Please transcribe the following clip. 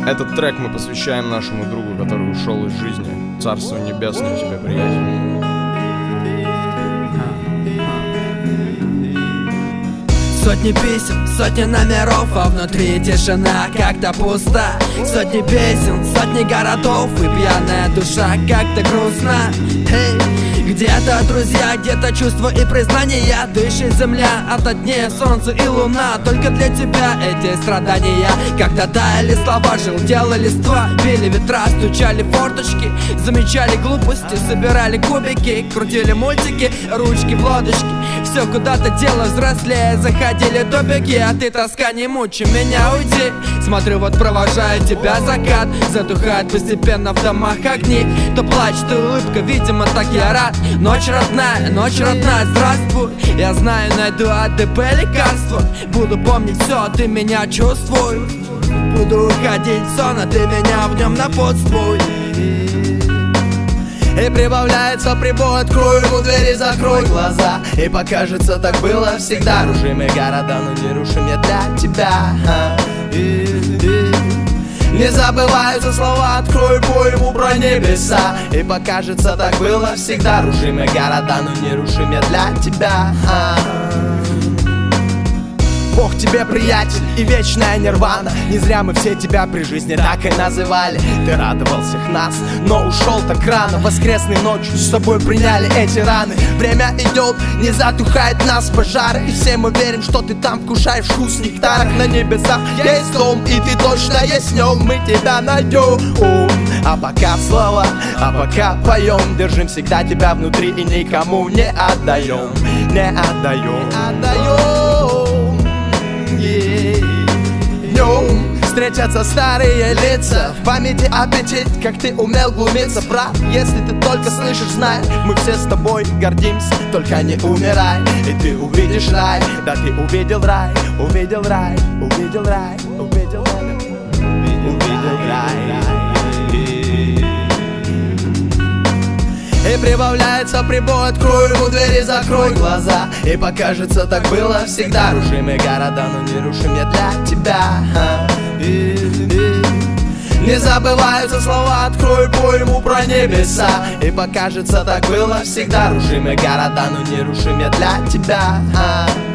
Этот трек мы посвящаем нашему другу, который ушел из жизни. Царство небесное тебе, приятель. Сотни писем, сотни номеров, а внутри тишина как-то пуста. Сотни песен, сотни городов, и пьяная душа как-то грустна. Где-то друзья, где-то чувства и признания. Дышит земля, ото дней солнце и луна. Только для тебя эти страдания. Когда таяли слова, желтела листва, били ветра, стучали форточки, замечали глупости, собирали кубики, крутили мультики, ручки в лодочке. Все куда-то дело взрослее, заходили топики, а ты, тоска, не мучи меня, уйди. Смотрю, вот провожаю тебя закат, затухает постепенно в домах огни. То плачь, то улыбка, видимо, так я рад. Ночь родная, здравствуй. Я знаю, найду АДП лекарство. Буду помнить все, ты меня чувствуй. Буду уходить в сон, а ты меня в нем напутствуй. И прибавляется прибой, открой ему двери, закрой глаза. И покажется, так было всегда. Рушимые города, но не рушим я для тебя. Не забываются слова, открой пойму про небеса. И покажется, так было всегда. Рушимые города, но не рушим я для тебя. Бог тебе, приятель, и вечная нирвана. Не зря мы все тебя при жизни так и называли. Ты радовал всех нас, но ушел так рано. Воскресной ночью с собой приняли эти раны. Время идет, не затухает нас пожары. И все мы верим, что ты там вкушаешь вкус нектара. На небесах есть дом, и ты точно есть в нем. Мы тебя найдем. А пока слова, а пока поем, держим всегда тебя внутри и никому не отдаем. Не отдаем, Днем встретятся старые лица, в памяти аппетит, как ты умел глумиться. Брат, если ты только слышишь, знай, мы все с тобой гордимся. Только не умирай, и ты увидишь рай. Да, ты увидел рай, увидел рай, увидел рай, увидел рай, увидел рай. И прибавляется прибой, открой ему двери, закрой глаза. И покажется, так было всегда. Рушимые города, но не рушим я для тебя. Не забываются слова, открой пойму про небеса. И покажется, так было всегда. Рушимые города, но не рушим я для тебя.